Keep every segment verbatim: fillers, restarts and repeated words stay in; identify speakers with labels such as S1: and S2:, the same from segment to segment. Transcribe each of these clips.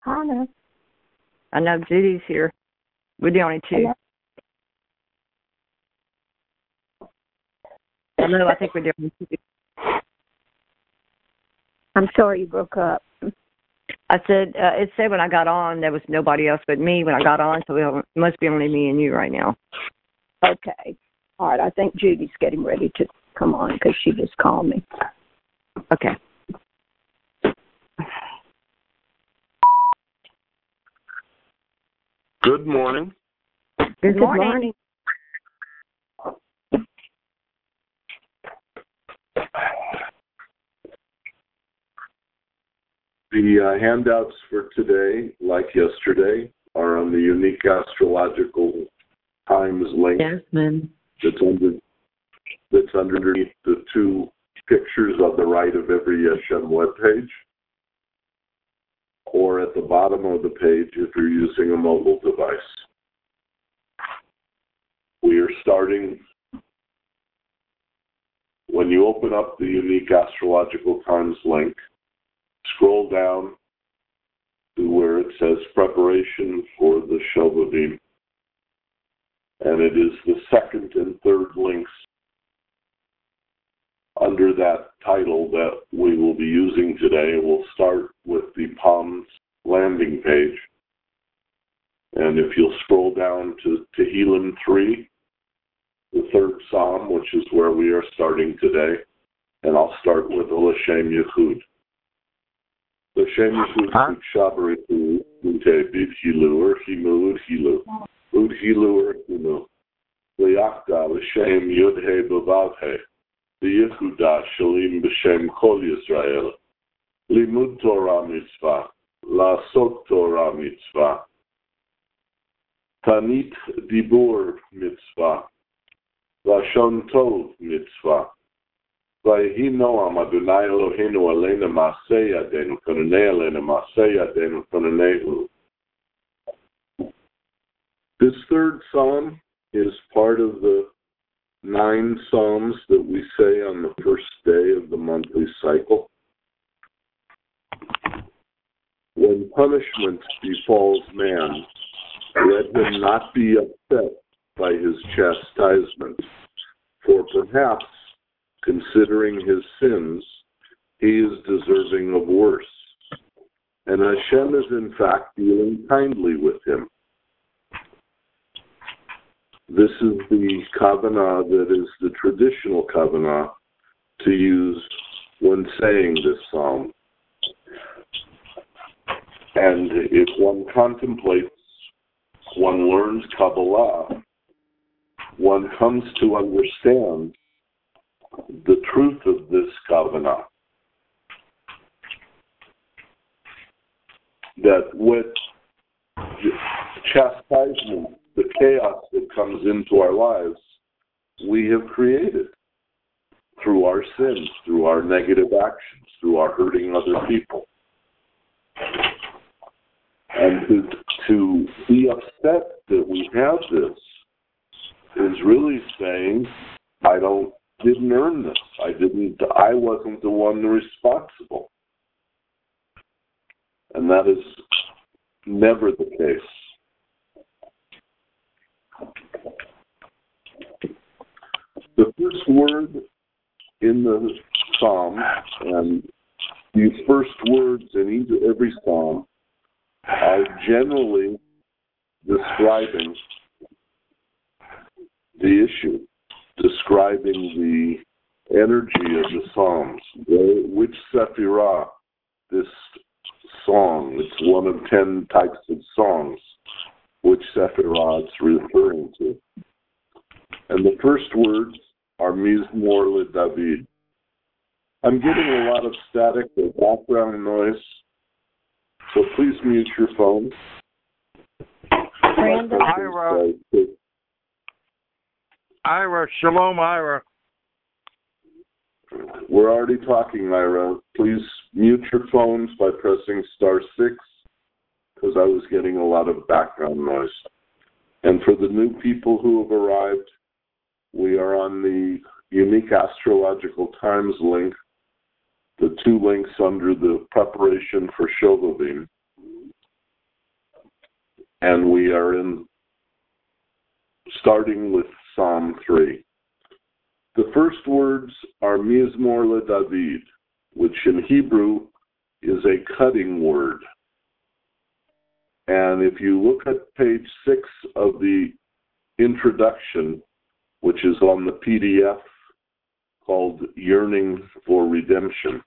S1: Hannah.
S2: I know Judy's here. We're the only two.
S1: Hello,
S2: Hello I think we're the only two.
S1: I'm sorry you broke up.
S2: I said, uh, it said when I got on there was nobody else but me when I got on, so it must be only me and you right now.
S1: Okay. All right, I think Judy's getting ready to come on because she just called me.
S2: Okay.
S3: Good morning.
S2: Good,
S1: Good
S2: morning.
S1: morning.
S3: The uh, handouts for today, like yesterday, are on the Unique Astrological Times link.
S2: Jasmine.
S3: That's under that's underneath the two pictures on the right of every Yeshem webpage, or at the bottom of the page if you're using a mobile device. We are starting, when you open up the Unique Astrological Times link, scroll down to where it says Preparation for the Shovavim. And it is the second and third links under that title that we will be using today. We'll start with the Palms landing page. And if you'll scroll down to Tehillim three, the third Psalm, which is where we are starting today, and I'll start with L'Shem Yechud. L'Shem Yechud Shabbaritu Ute Bid Hilu or Himu Ud Hilu Ud Hilu or Himu L'Yachda L'Shem Yud He B'Vav He L'Yehuda Shalim B'Shem Kol Yisrael Limud Torah Mitzvah La'asot Torah Mitzvah Tanit Dibur Mitzvah Lashon Tov Mitzvah Vayhi Noam Adonai Eloheinu Aleinu Ma'aseh Yadeinu Kononei Aleinu Ma'aseh Yadeinu Kononehu. This third psalm is part of the nine psalms that we say on the first day of the monthly cycle. When punishment befalls man, let him not be upset by his chastisement, for perhaps, considering his sins, he is deserving of worse. And Hashem is in fact dealing kindly with him. This is the kavanah that is the traditional kavanah to use when saying this psalm. And if one contemplates, one learns Kabbalah, one comes to understand the truth of this kavanah. That with chastisement, the chaos that comes into our lives, we have created through our sins, through our negative actions, through our hurting other people. And to, to be upset that we have this is really saying, I don't didn't earn this. I didn't I wasn't the one responsible. And that is never the case. The first word in the psalm, and these first words in each, every psalm, are generally describing the issue, describing the energy of the psalms, which sephirah, this song, it's one of ten types of songs, which sephirah it's referring to. And the first words are Mizmor LeDavid. I'm getting a lot of static or background noise, so please mute your phone.
S1: Brandon.
S4: Ira. Ira, shalom, Ira.
S3: We're already talking, Ira. Please mute your phones by pressing star six, because I was getting a lot of background noise. And for the new people who have arrived, we are on the Unique Astrological Times link, the two links under the Preparation for Shovavim. and we are in starting with Psalm three. The first words are Mizmor LeDavid, which in Hebrew is a cutting word. And if you look at page six of the introduction, which is on the P D F called Yearning for Redemption,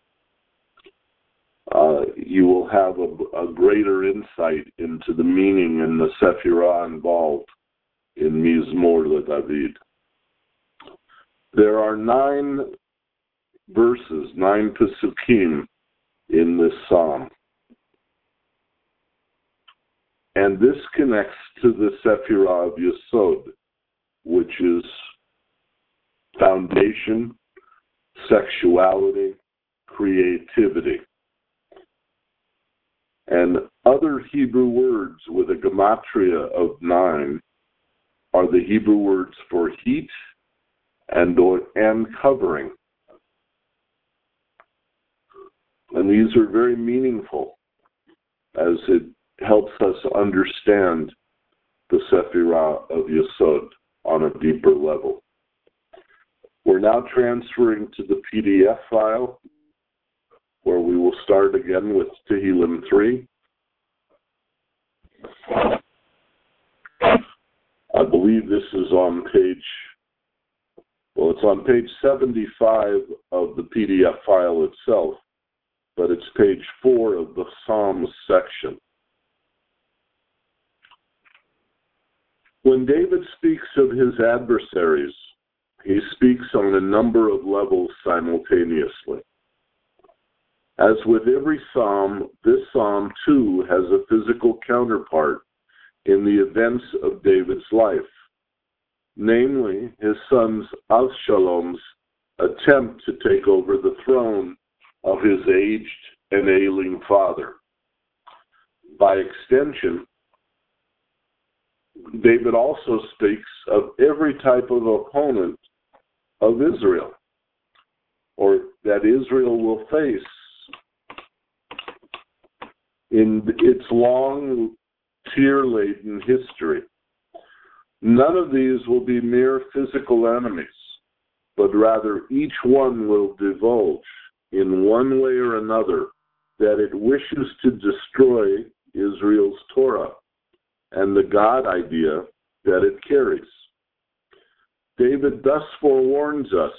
S3: uh, you will have a, a greater insight into the meaning and the Sephirah involved in Mizmor LeDavid. There are nine verses, nine Pesukim in this psalm. And this connects to the Sephirah of Yesod, which is foundation, sexuality, creativity. And other Hebrew words with a gematria of nine are the Hebrew words for heat and, or, and covering. And these are very meaningful as it helps us understand the Sephirah of Yesod on a deeper level. We're now transferring to the P D F file, where we will start again with Tehillim three. I believe this is on page, well, it's on page seventy-five of the P D F file itself, but it's page four of the Psalms section. When David speaks of his adversaries, he speaks on a number of levels simultaneously. As with every psalm, this psalm too has a physical counterpart in the events of David's life, namely his son Avshalom's attempt to take over the throne of his aged and ailing father. By extension, David also speaks of every type of opponent of Israel, or that Israel will face in its long, tear-laden history. None of these will be mere physical enemies, but rather each one will divulge in one way or another that it wishes to destroy Israel's Torah and the God idea that it carries. David thus forewarns us,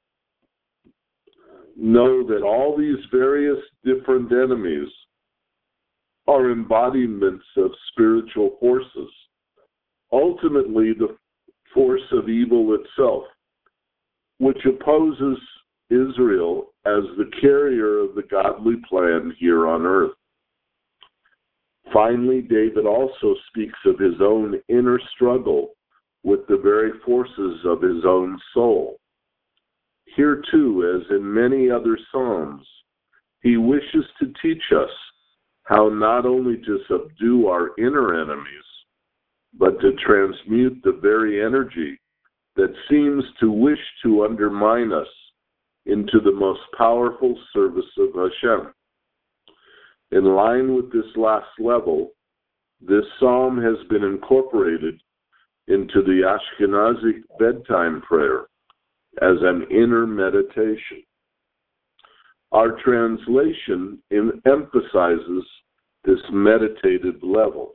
S3: know that all these various different enemies are embodiments of spiritual forces, ultimately the force of evil itself, which opposes Israel as the carrier of the godly plan here on earth. Finally, David also speaks of his own inner struggle with the very forces of his own soul. Here too, as in many other psalms, he wishes to teach us how not only to subdue our inner enemies, but to transmute the very energy that seems to wish to undermine us into the most powerful service of Hashem. In line with this last level, this psalm has been incorporated into the Ashkenazic bedtime prayer as an inner meditation. Our translation emphasizes this meditative level.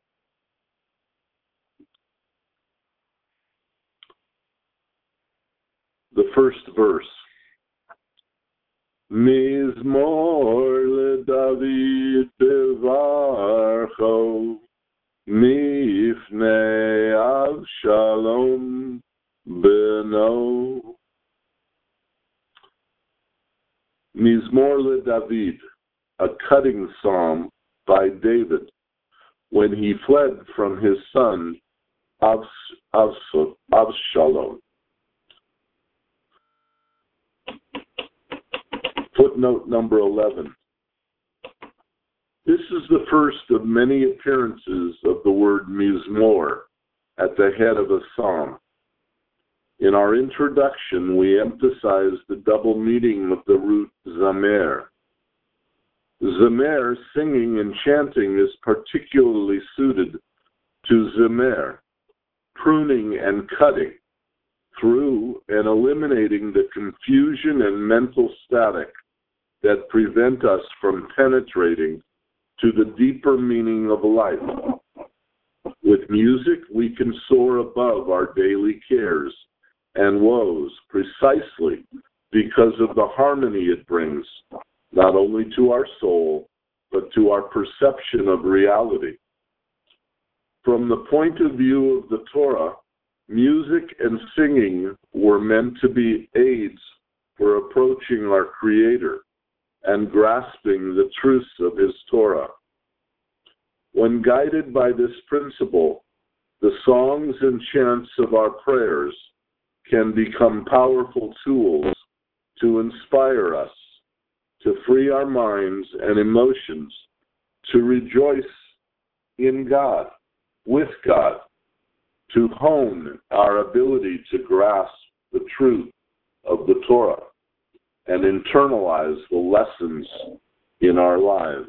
S3: The first verse. Mizmor LeDavid bevarcho mifnei Avshalom beno. Mizmor LeDavid, a cutting psalm by David when he fled from his son Avshalom. Footnote number eleven. This is the first of many appearances of the word Mizmor at the head of a psalm. In our introduction, we emphasize the double meaning of the root zamer. Zamer, singing and chanting, is particularly suited to zemer, pruning and cutting through and eliminating the confusion and mental static that prevent us from penetrating to the deeper meaning of life. With music, we can soar above our daily cares and woes precisely because of the harmony it brings, not only to our soul, but to our perception of reality. From the point of view of the Torah, music and singing were meant to be aids for approaching our Creator and grasping the truths of His Torah. When guided by this principle, the songs and chants of our prayers can become powerful tools to inspire us, to free our minds and emotions, to rejoice in God, with God, to hone our ability to grasp the truth of the Torah and internalize the lessons in our lives.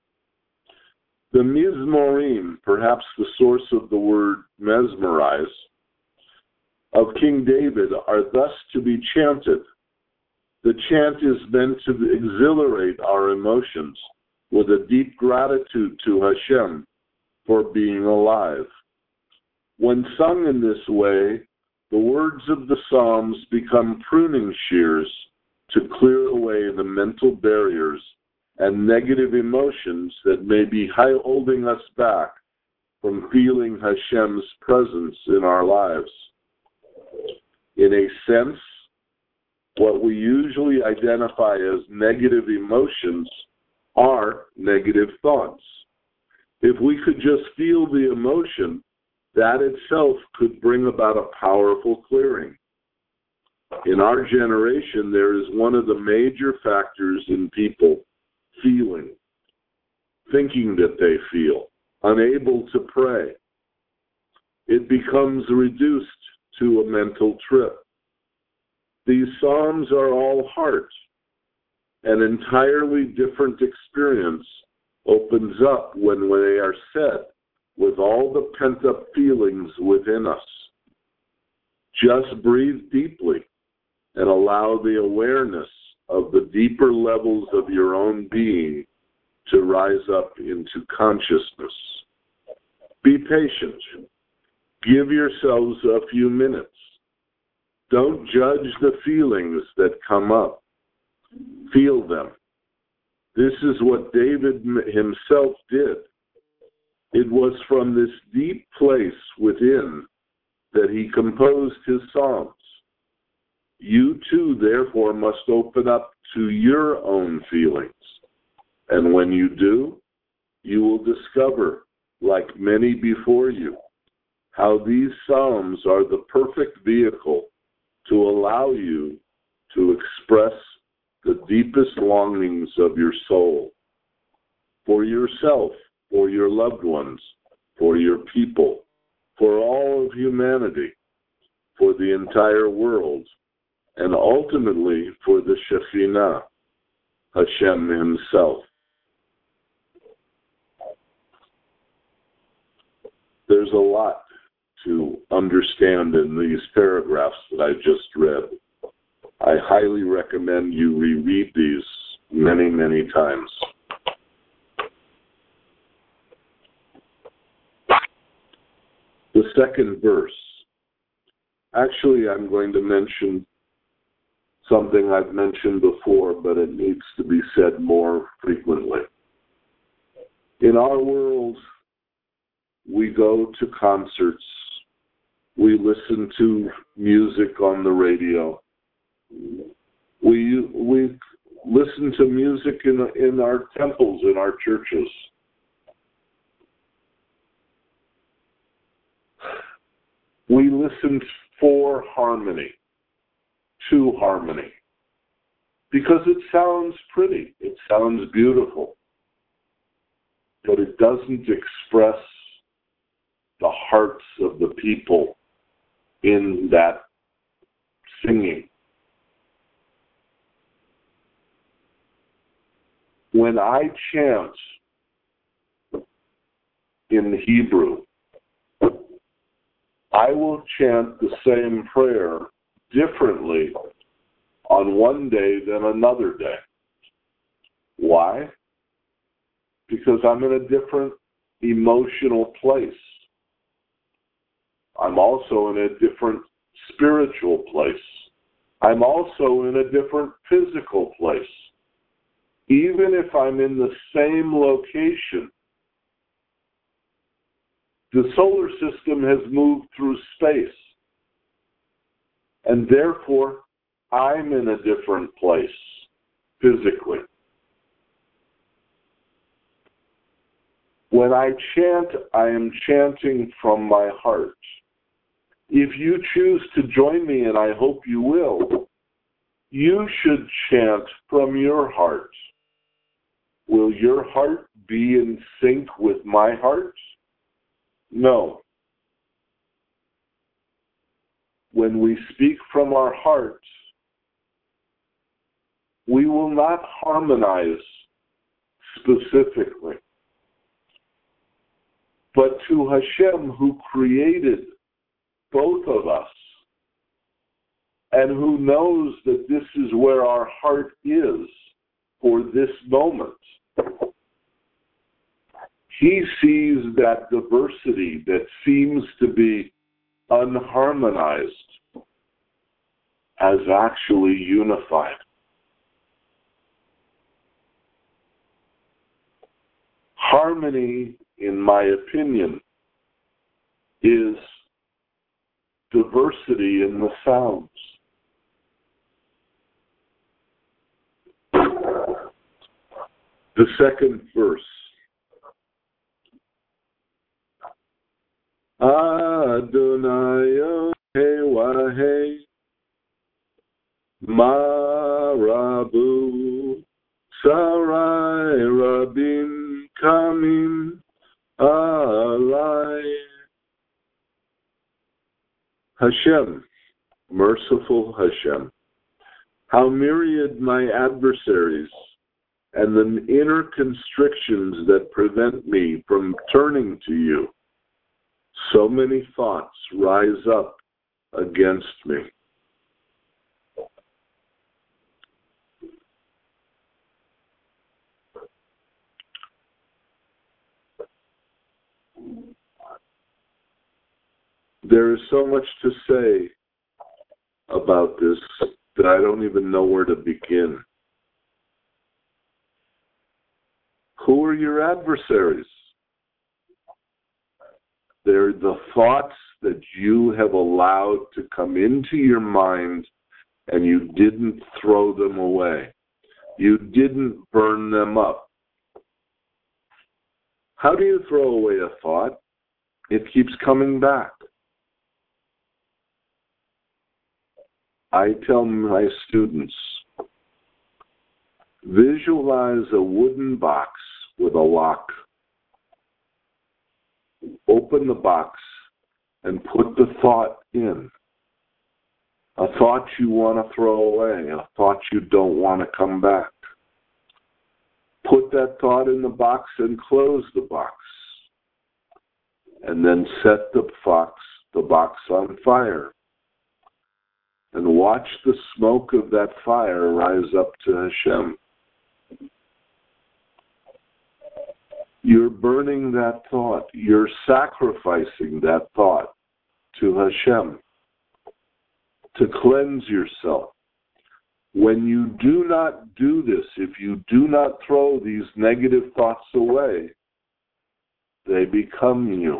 S3: The Mizmorim, perhaps the source of the word mesmerize, of King David are thus to be chanted. The chant is meant to exhilarate our emotions with a deep gratitude to Hashem for being alive. When sung in this way, the words of the Psalms become pruning shears to clear away the mental barriers and negative emotions that may be holding us back from feeling Hashem's presence in our lives. In a sense, what we usually identify as negative emotions are negative thoughts. If we could just feel the emotion, that itself could bring about a powerful clearing. In our generation, there is one of the major factors in people feeling, thinking that they feel, unable to pray. It becomes reduced to a mental trip. These Psalms are all heart. An entirely different experience opens up when they are said with all the pent-up feelings within us. Just breathe deeply and allow the awareness of the deeper levels of your own being to rise up into consciousness. Be patient. Give yourselves a few minutes. Don't judge the feelings that come up. Feel them. This is what David himself did. It was from this deep place within that he composed his Psalms. You too, therefore, must open up to your own feelings. And when you do, you will discover, like many before you, how these Psalms are the perfect vehicle to allow you to express the deepest longings of your soul, for yourself, for your loved ones, for your people, for all of humanity, for the entire world, and ultimately for the Shekhinah, Hashem himself. There's a lot to understand in these paragraphs that I just read. I highly recommend you reread these many, many times. The second verse. Actually, I'm going to mention something I've mentioned before, but it needs to be said more frequently. In our world, we go to concerts, we listen to music on the radio, we we listen to music in in our temples, in our churches. We listen for harmony, to harmony, because it sounds pretty, it sounds beautiful, but it doesn't express the hearts of the people in that singing. When I chant in Hebrew, I will chant the same prayer differently on one day than another day. Why? Because I'm in a different emotional place. I'm also in a different spiritual place. I'm also in a different physical place. Even if I'm in the same location, the solar system has moved through space, and therefore I'm in a different place physically. When I chant, I am chanting from my heart. If you choose to join me, and I hope you will, you should chant from your heart. Will your heart be in sync with my heart? No. When we speak from our hearts, we will not harmonize specifically. But to Hashem, who created both of us, and who knows that this is where our heart is for this moment, he sees that diversity that seems to be unharmonized as actually unified. Harmony, in my opinion, is diversity in the sounds. The second verse. Adonai Elohei Marabu Sarai Rabim Kamim Alai. Hashem, merciful Hashem, how myriad my adversaries and the inner constrictions that prevent me from turning to you. So many thoughts rise up against me. There is so much to say about this that I don't even know where to begin. Who are your adversaries? They're the thoughts that you have allowed to come into your mind and you didn't throw them away. You didn't burn them up. How do you throw away a thought? It keeps coming back. I tell my students, visualize a wooden box with a lock. Open the box and put the thought in. A thought you want to throw away, a thought you don't want to come back. Put that thought in the box and close the box. And then set the box, the box on fire. And watch the smoke of that fire rise up to Hashem. You're burning that thought. You're sacrificing that thought to Hashem to cleanse yourself. When you do not do this, if you do not throw these negative thoughts away, they become you.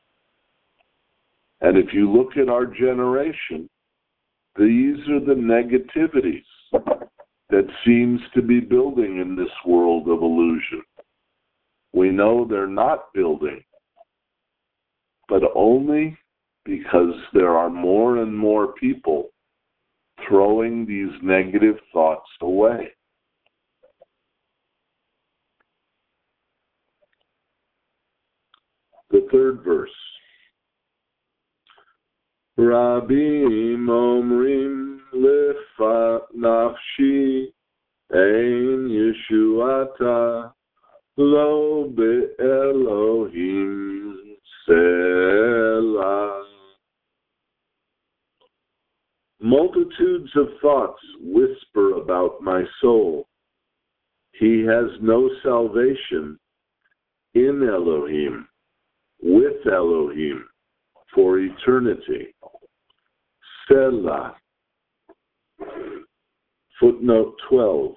S3: And if you look at our generation, these are the negativities that seems to be building in this world of illusion. We know they're not building, but only because there are more and more people throwing these negative thoughts away. The third verse. Rabim omrim lefa nafshi ein yeshuata lo be'elohim selah. multitudes of thoughts whisper about my soul. He has no salvation in Elohim, with Elohim, for eternity. Selah. Footnote twelve.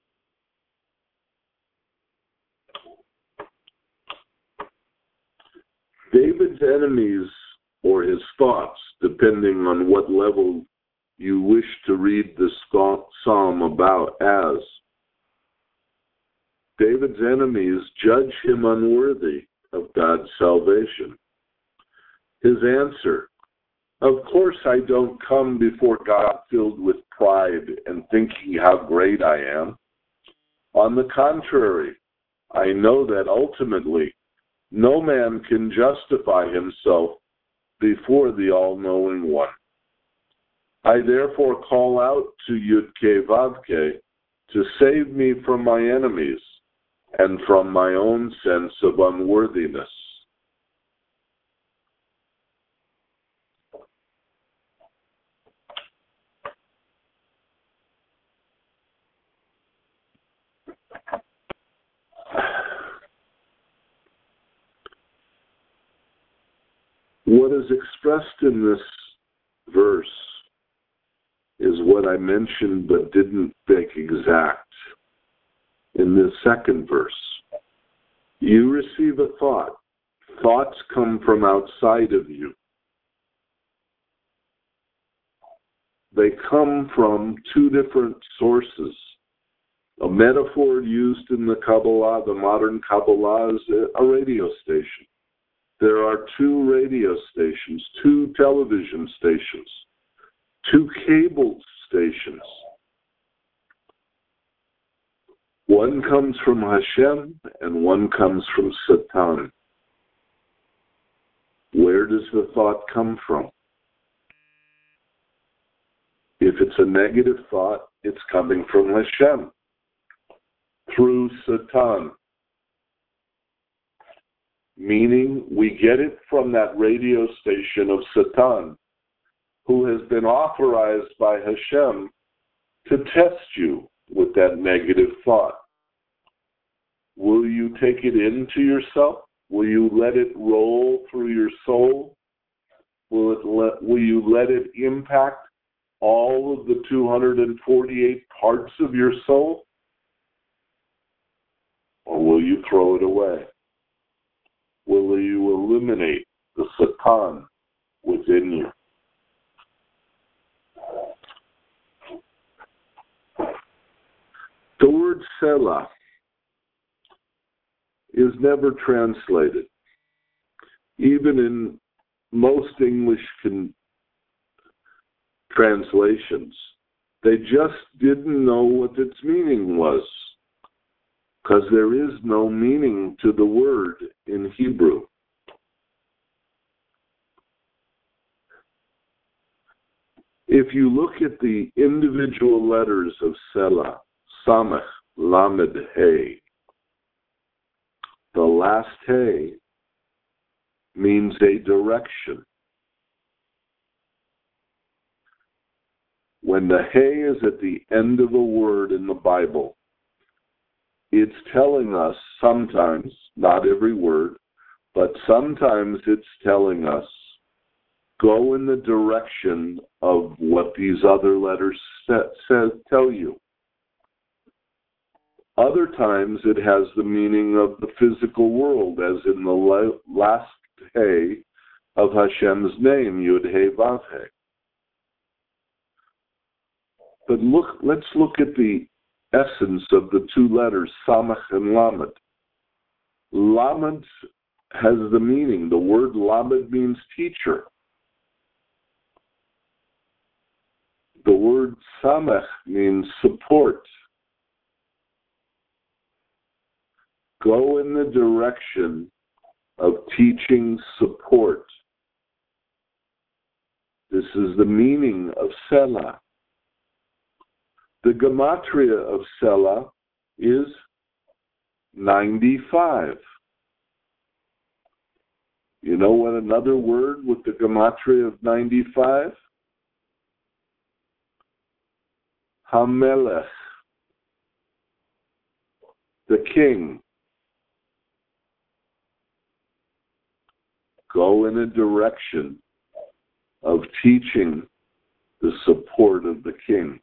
S3: David's enemies, or his thoughts, depending on what level you wish to read this psalm about as, David's enemies judge him unworthy of God's salvation. His answer, of course I don't come before God filled with pride and thinking how great I am. On the contrary, I know that ultimately no man can justify himself before the all-knowing one. I therefore call out to Yud-Keh Vav-Keh to save me from my enemies and from my own sense of unworthiness. What is expressed in this verse is what I mentioned but didn't make exact in the second verse. You receive a thought. Thoughts come from outside of you. They come from two different sources. A metaphor used in the Kabbalah, the modern Kabbalah, is a radio station. There are two radio stations, two television stations, two cable stations. One comes from Hashem and one comes from Satan. Where does the thought come from? If it's a negative thought, it's coming from Hashem through Satan. Meaning we get it from that radio station of Satan, who has been authorized by Hashem to test you with that negative thought. Will you take it into yourself? Will you let it roll through your soul? Will it let, will you let it impact all of the two hundred forty-eight parts of your soul? Or will you throw it away? Will you eliminate the Satan within you? The word Selah is never translated. Even in most English con- translations, they just didn't know what its meaning was, because there is no meaning to the word in Hebrew. If you look at the individual letters of Selah, Samech, Lamed, Hey, the last Hey means a direction. When the Hey is at the end of a word in the Bible, it's telling us sometimes, not every word, but sometimes it's telling us, go in the direction of what these other letters set, set, tell you. Other times it has the meaning of the physical world, as in the last Hey of Hashem's name, Yud-Hey Vav-Hey. But look, let's look at the essence of the two letters, Samech and Lamed. Lamed has the meaning. The word Lamed means teacher. The word Samech means support. Go in the direction of teaching support. This is the meaning of Selah. The gematria of Selah is ninety-five. You know what another word with the gematria of ninety-five? Hamelech, the king. Go in a direction of teaching the support of the king.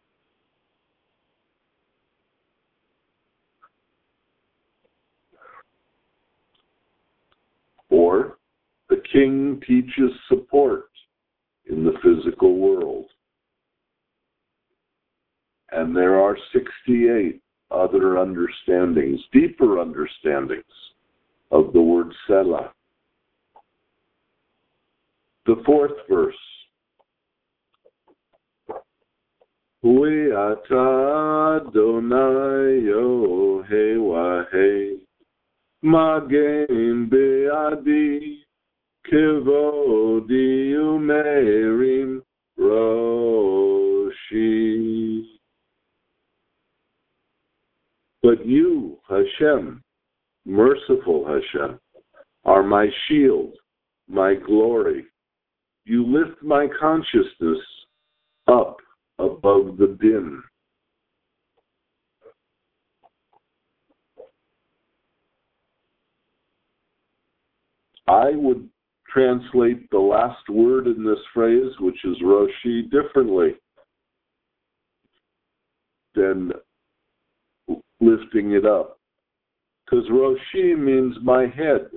S3: Or the king teaches support in the physical world. And there are sixty-eight other understandings, deeper understandings of the word Selah. The fourth verse. Hui ata Adonai Yohei Wahei Magen be'adi Kivodi umerim roshi. But you, Hashem, merciful Hashem, are my shield, my glory. You lift my consciousness up above the din. I would translate the last word in this phrase, which is Roshi, differently than lifting it up. Because Roshi means my head.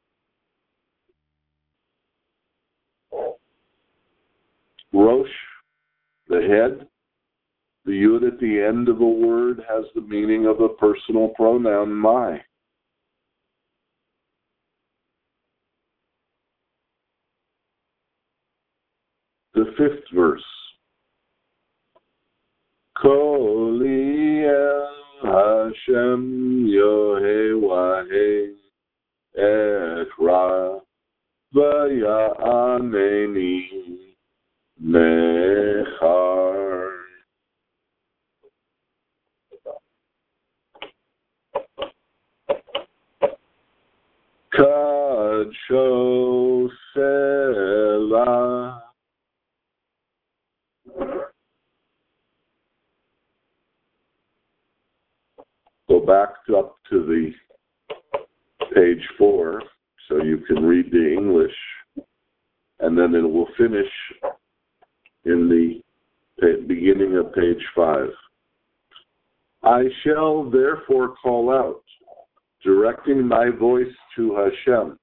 S3: Rosh, the head, the yud at the end of a word has the meaning of a personal pronoun, my. The fifth verse. Koli el Hashem Yohei Wahei Echra Vaya'aneni Mechar. Kadsho Selah. Go back up to the page four so you can read the English, and then it will finish in the beginning of page five. I shall therefore call out, directing my voice to Hashem.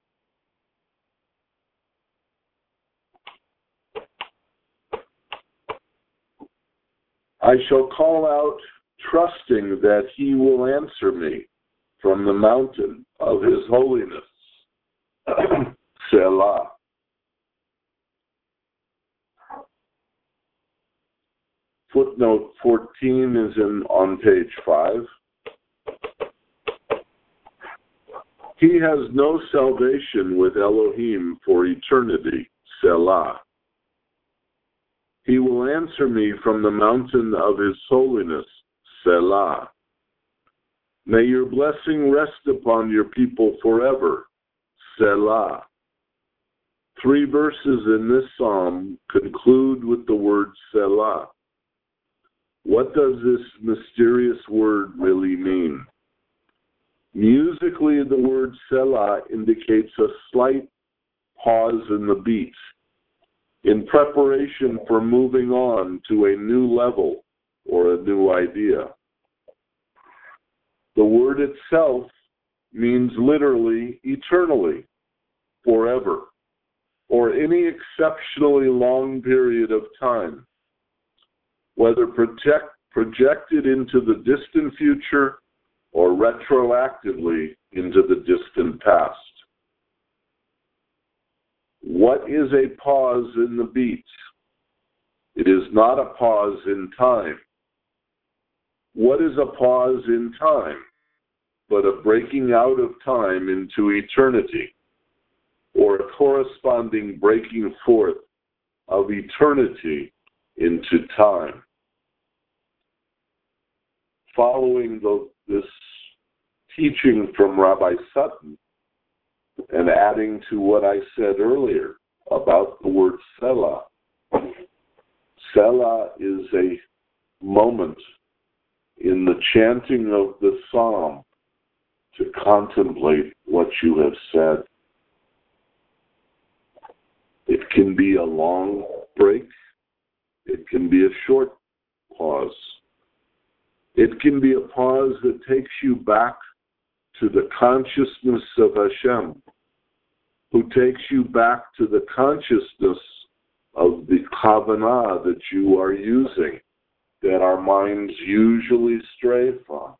S3: I shall call out, trusting that he will answer me from the mountain of his holiness. Selah. Footnote fourteen is in on page five. He has no salvation with Elohim for eternity. Selah. He will answer me from the mountain of his holiness. Selah. May your blessing rest upon your people forever. Selah. Three verses in this psalm conclude with the word Selah. What does this mysterious word really mean? Musically, the word Selah indicates a slight pause in the beat, in preparation for moving on to a new level or a new idea. The word itself means literally eternally, forever, or any exceptionally long period of time, whether project, projected into the distant future or retroactively into the distant past. What is a pause in the beat? It is not a pause in time. What is a pause in time but a breaking out of time into eternity, or a corresponding breaking forth of eternity into time? Following the, this teaching from Rabbi Sutton, and adding to what I said earlier about the word Selah, Selah is a moment in the chanting of the psalm to contemplate what you have said. It can be a long break. It can be a short pause. It can be a pause that takes you back to the consciousness of Hashem, who takes you back to the consciousness of the kavanah that you are using, that our minds usually stray from.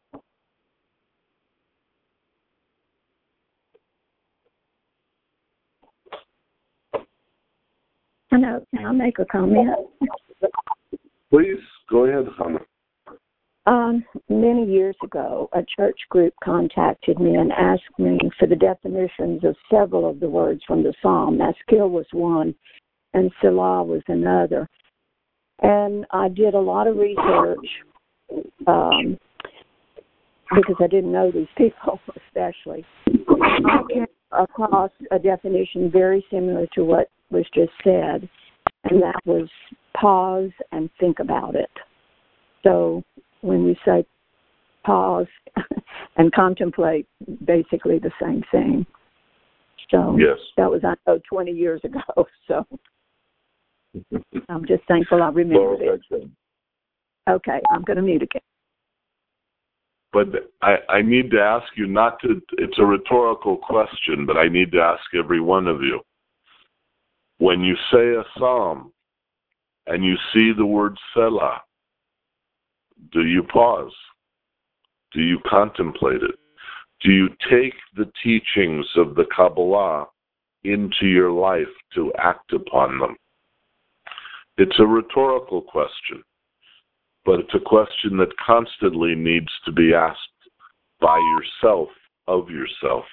S1: Can I, can I make a comment?
S3: Please, go ahead, Hannah.
S1: Um, many years ago, a church group contacted me and asked me for the definitions of several of the words from the psalm. Maskil was one, and Selah was another. And I did a lot of research um, because I didn't know these people, especially. I came across a definition very similar to what was just said, and that was pause and think about it. So when we say pause and contemplate, basically the same thing. So
S3: yes.
S1: That was, I know, twenty years ago. So I'm just thankful I remembered
S3: well,
S1: it. Okay, I'm going to mute again.
S3: But I, I need to ask you not to, it's a rhetorical question, but I need to ask every one of you. When you say a psalm and you see the word Selah, do you pause? Do you contemplate it? Do you take the teachings of the Kabbalah into your life to act upon them? It's a rhetorical question, but it's a question that constantly needs to be asked by yourself, of yourself.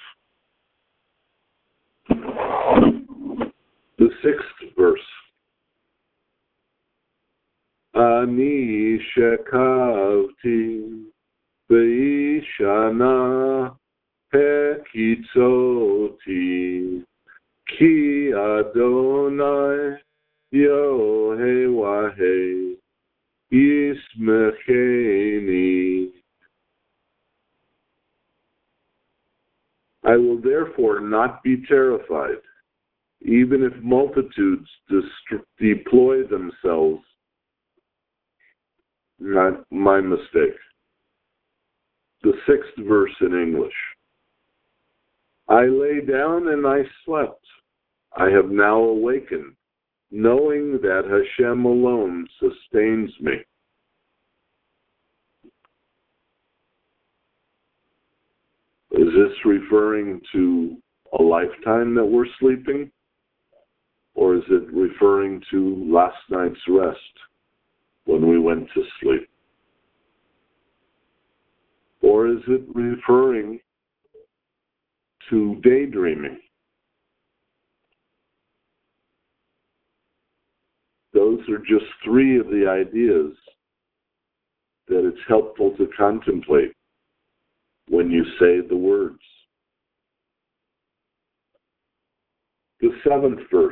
S3: The sixth verse. Ani shekavti v'ishana pekitzoti ki Adonai Yohei Yismecheni. I will therefore not be terrified, even if multitudes dest- deploy themselves. Not my mistake. The sixth verse in English. I lay down and I slept. I have now awakened, knowing that Hashem alone sustains me. Is this referring to a lifetime that we're sleeping? Or is it referring to last night's rest when we went to sleep? Or is it referring to daydreaming? Those are just three of the ideas that it's helpful to contemplate when you say the words. The seventh verse.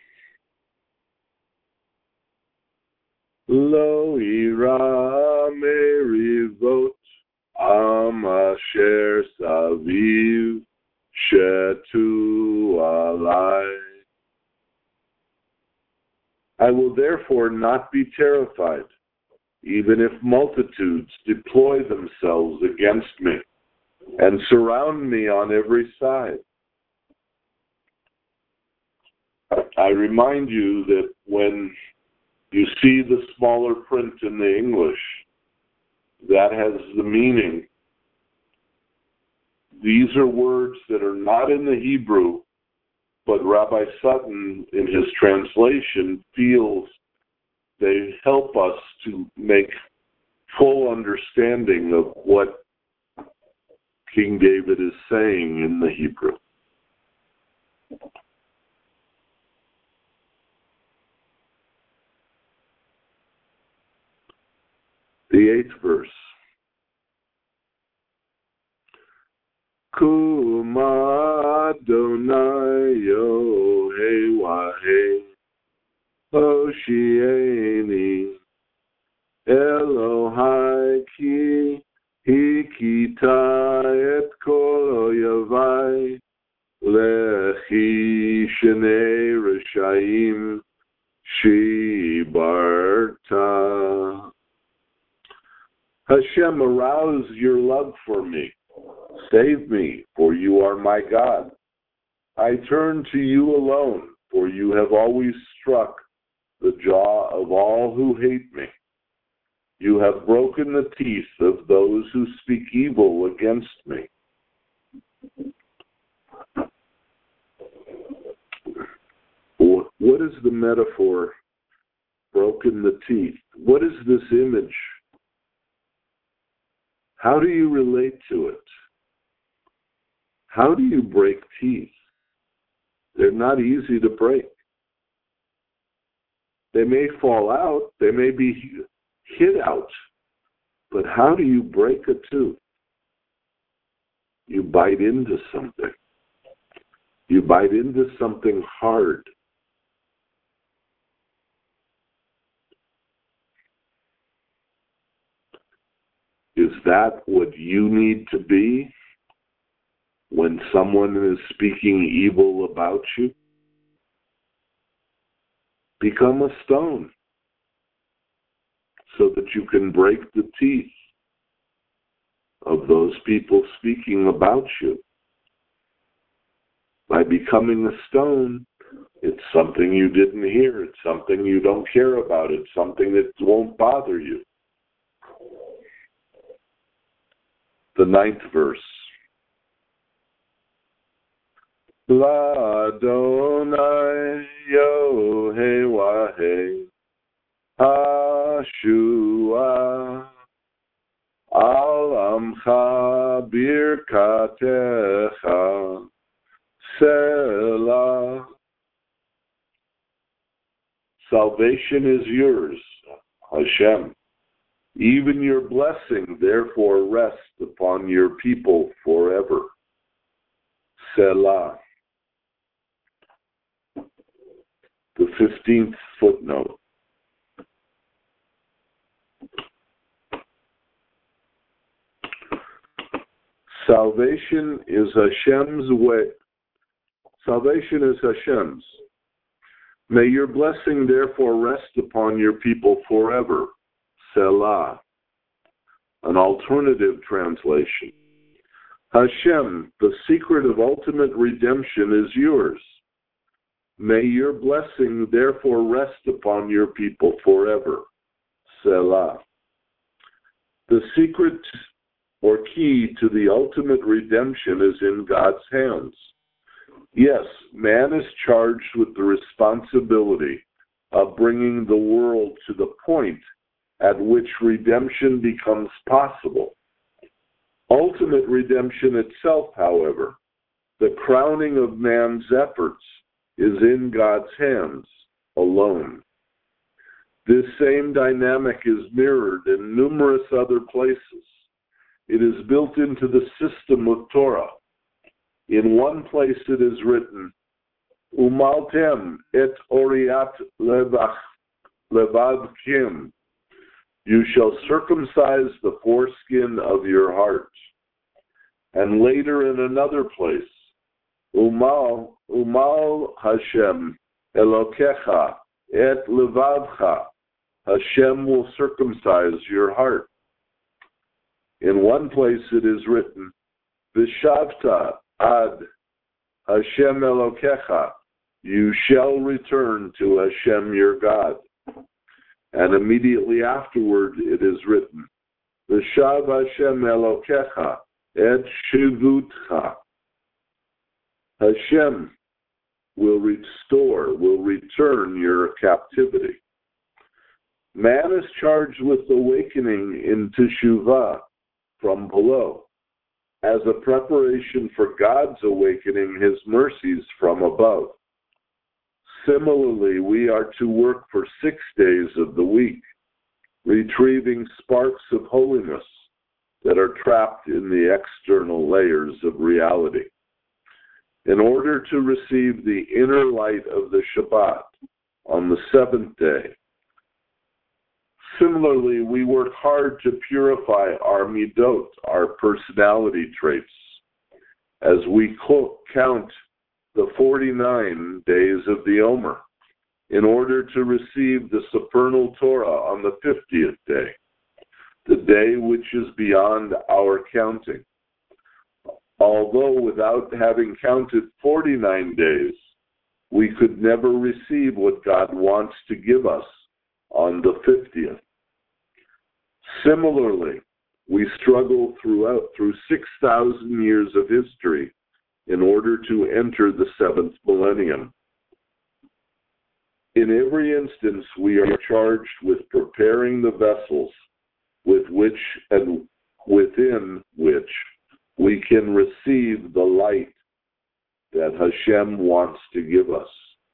S3: Lo ira merivot am asher saviv shetu alai. I will therefore not be terrified, even if multitudes deploy themselves against me and surround me on every side. I remind you that when you see the smaller print in the English, that has the meaning. These are words that are not in the Hebrew, but Rabbi Sutton, in his translation, feels they help us to make full understanding of what King David is saying in the Hebrew. The eighth verse. Kuma Adonai Yohei Wahei Hoshieni Elohai Ki V'akita et kol oyavai lechi shnei reshaim shibarta. Hashem, arouse your love for me. Save me, for you are my God. I turn to you alone, for you have always struck the jaw of all who hate me. You have broken the teeth of those who speak evil against me. What is the metaphor, broken the teeth? What is this image? How do you relate to it? How do you break teeth? They're not easy to break. They may fall out, they may be hit out, but how do you break a tooth? You bite into something. You bite into something hard. Is that what you need to be when someone is speaking evil about you? Become a stone so that you can break the teeth of those people speaking about you. By becoming a stone, it's something you didn't hear. It's something you don't care about. It's something that won't bother you. The ninth verse. L'Adonai Yohei Hashua Al Amcha Birkatecha Selah. Salvation is yours, Hashem. Even your blessing, therefore, rests upon your people forever. Selah. The fifteenth footnote. Salvation is Hashem's way. Salvation is Hashem's. May your blessing therefore rest upon your people forever. Selah. An alternative translation. Hashem, the secret of ultimate redemption is yours. May your blessing therefore rest upon your people forever. Selah. The secret or key to the ultimate redemption is in God's hands. Yes, man is charged with the responsibility of bringing the world to the point at which redemption becomes possible. Ultimate redemption itself, however, the crowning of man's efforts, is in God's hands alone. This same dynamic is mirrored in numerous other places. It is built into the system of Torah. In one place it is written, Umaltem et oriat levach levavkim. You shall circumcise the foreskin of your heart. And later in another place, Umal, Umal Hashem Elokecha et levavcha. Hashem will circumcise your heart. In one place it is written, Vishavta ad Hashem Elokecha. You shall return to Hashem your God. And immediately afterward it is written, Vishav Hashem Elokecha et shivutcha. Hashem will restore, will return your captivity. Man is charged with awakening in Teshuvah from below, as a preparation for God's awakening his mercies from above. Similarly, we are to work for six days of the week, retrieving sparks of holiness that are trapped in the external layers of reality, in order to receive the inner light of the Shabbat on the seventh day. Similarly, we work hard to purify our midot, our personality traits, as we count the forty-nine days of the Omer in order to receive the supernal Torah on the fiftieth day, the day which is beyond our counting. Although without having counted forty-nine days, we could never receive what God wants to give us on the fiftieth. Similarly, we struggle throughout through six thousand years of history in order to enter the seventh millennium. In every instance, we are charged with preparing the vessels with which and within which we can receive the light that Hashem wants to give us.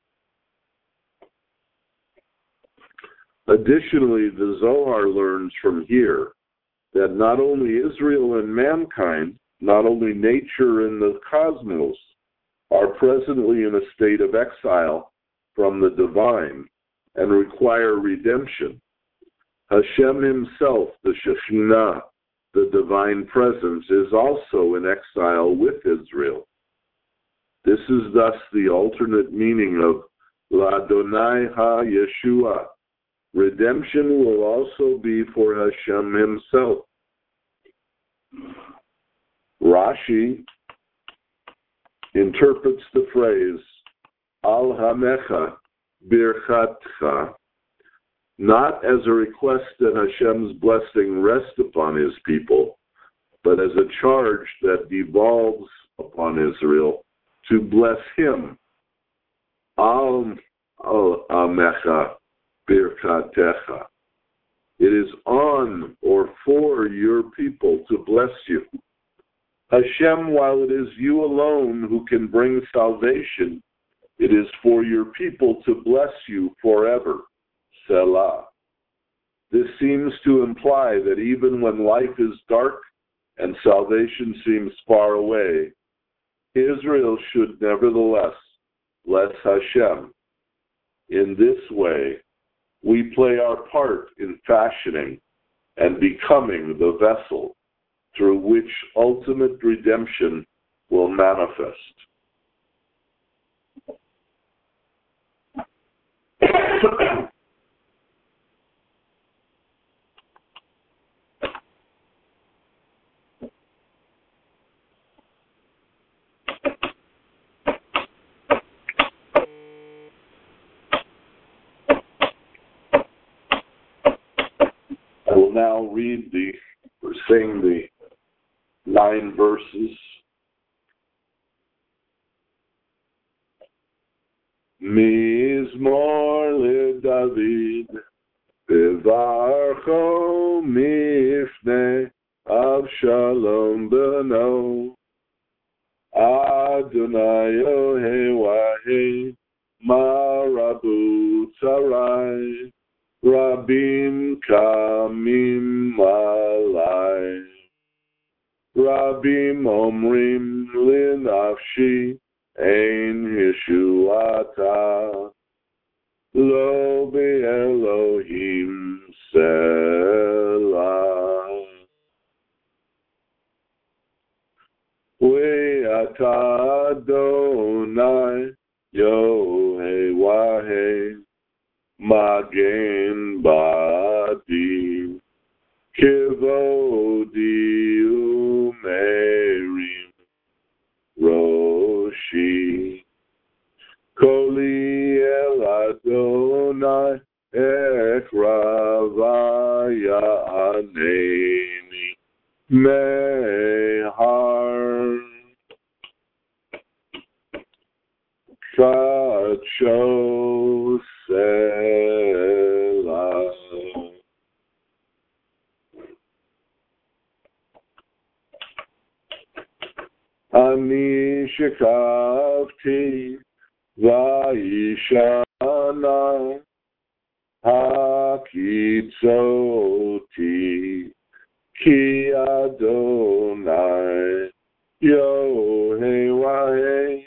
S3: Additionally, the Zohar learns from here that not only Israel and mankind, not only nature and the cosmos, are presently in a state of exile from the divine and require redemption. Hashem himself, the Shekhinah, the divine presence, is also in exile with Israel. This is thus the alternate meaning of L'Adonai Ha-Yeshua. Redemption will also be for Hashem himself. Rashi interprets the phrase Al Hamecha Birchatcha not as a request that Hashem's blessing rest upon his people, but as a charge that devolves upon Israel to bless him. Al Hamecha Birchatecha. It is on or for your people to bless you. Hashem, while it is you alone who can bring salvation, it is for your people to bless you forever. Selah. This seems to imply that even when life is dark and salvation seems far away, Israel should nevertheless bless Hashem. In this way, we play our part in fashioning and becoming the vessel through which ultimate redemption will manifest. I will now read the, or sing the nine verses. Mizmor leDavid, Bevarcho mifnei Avshalom beno, Adonai Ohewahei, Marabu Tzarai, Rabim kamim alai, Rabim omrim linafshi, ein yeshuata, lo be'elohim selah. Ve'ata Adonai Yohewahei, Magen Badi, Kivodi Umerim, Roshi, Koli El Adonai, Ekravaya Aneni, Mehar, Kacho Selah. Ani shekavti vayishana hakitzoti ki Adonai Yohewahei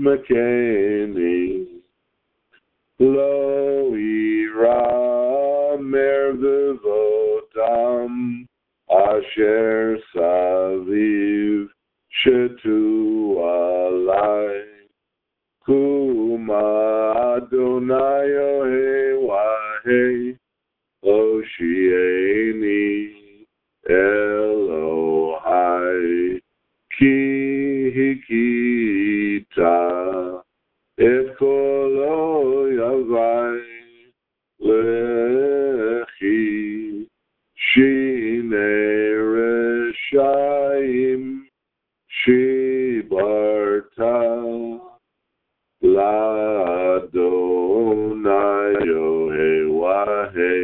S3: Yismakeni Lo ira Yamer Vivotam Asher Saviv Shetu Alai Kuma Adonai Yohe Wahe Oshieni Elohai Ki Hikita Et Kolo Yavai Lechi Shine Reshaim Shibarta Ladonai Yohe Wahe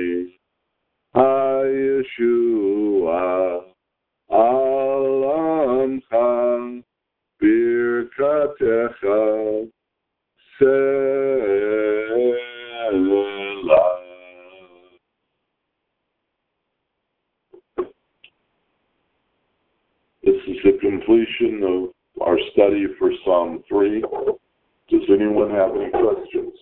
S3: HaYeshua Alamcha Birkatecha Selah. This is the completion of our study for Psalm three. Does anyone have any questions?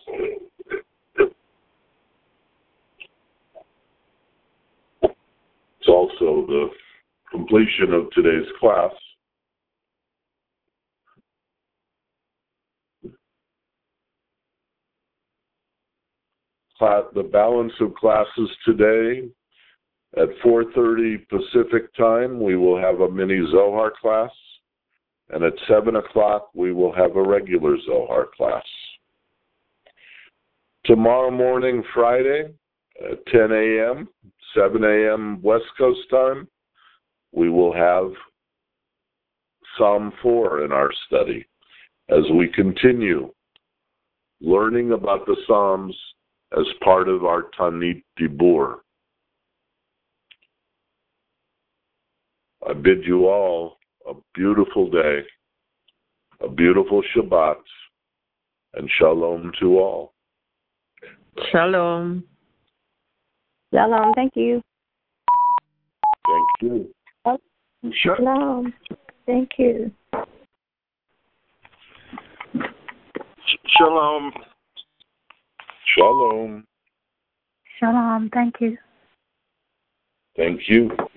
S3: It's also the completion of today's class. The balance of classes today, at four thirty Pacific time, we will have a mini Zohar class, and at seven o'clock, we will have a regular Zohar class. Tomorrow morning, Friday, at ten a.m., seven a.m. West Coast time, we will have Psalm four in our study as we continue learning about the Psalms as part of our Tanit Dibur. I bid you all a beautiful day, a beautiful Shabbat, and shalom to all.
S2: Shalom. Shalom. Thank you.
S3: Thank you.
S1: Shalom. Thank you.
S4: Shalom.
S3: Shalom.
S5: Shalom. Thank you.
S3: Thank you.